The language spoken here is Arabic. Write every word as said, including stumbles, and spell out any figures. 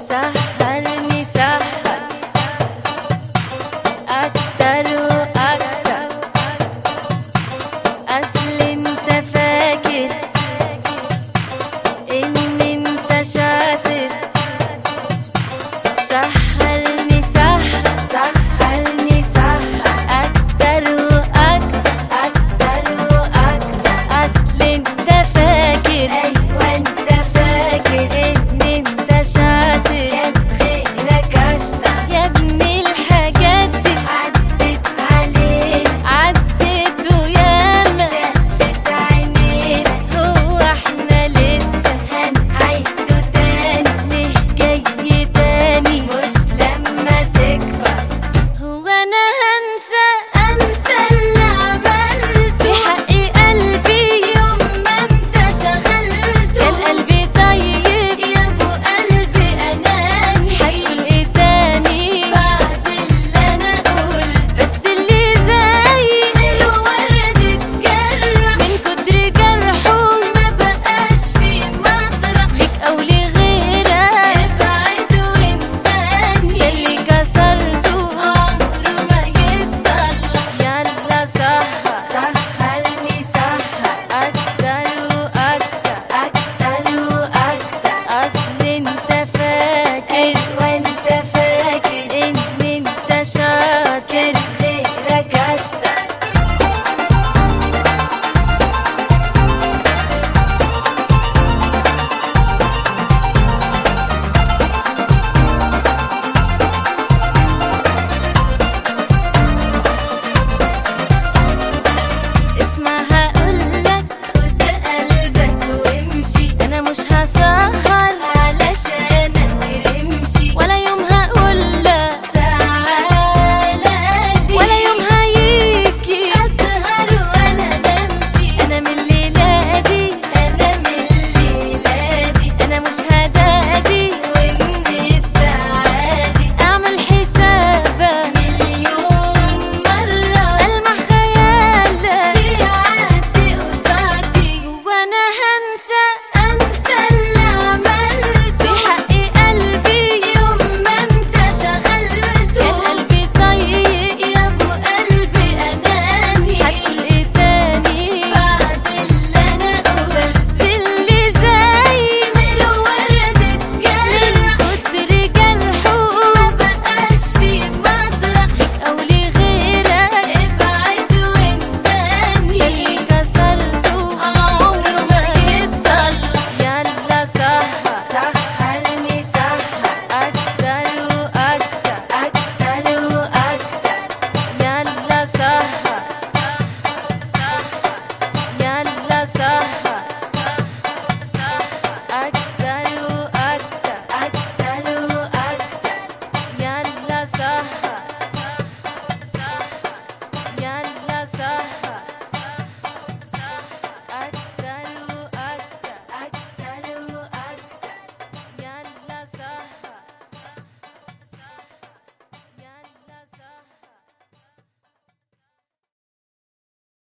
سهرني سهر أكتر وأكتر، أصل انت فاكر إن انت شاطر. سهرني سهر سهرني سهر أكتر وأكتر أكتر وأكتر، أصل انت فاكر أيوة انت فاكر إن انت شاطر. غيرك أشطر يا ابني، الحاجات دي عدت علينا عدت وياما شافت عينينا. هو احنا لسه هنعيده تاني؟ ليه جاي تاني مش لما تكبر؟ هو انا هنسى انسى اللي عملته في حق قلبي يوم ما انت شغلته؟ كان قلبي طيب يا ابو قلبي اناني، هتقول ايه تاني بعد اللي انا قلته؟ بس اللي زي ماله ورد اتجرح من كتر جرحه ما بقاش في مطرح ليك او لغيرك. ابعد وانساني، ده اللي كسرته عمره ما يتصلح. يلا سهر سهرني سهر أكتر وأكتر أكتر وأكتر، أصل انت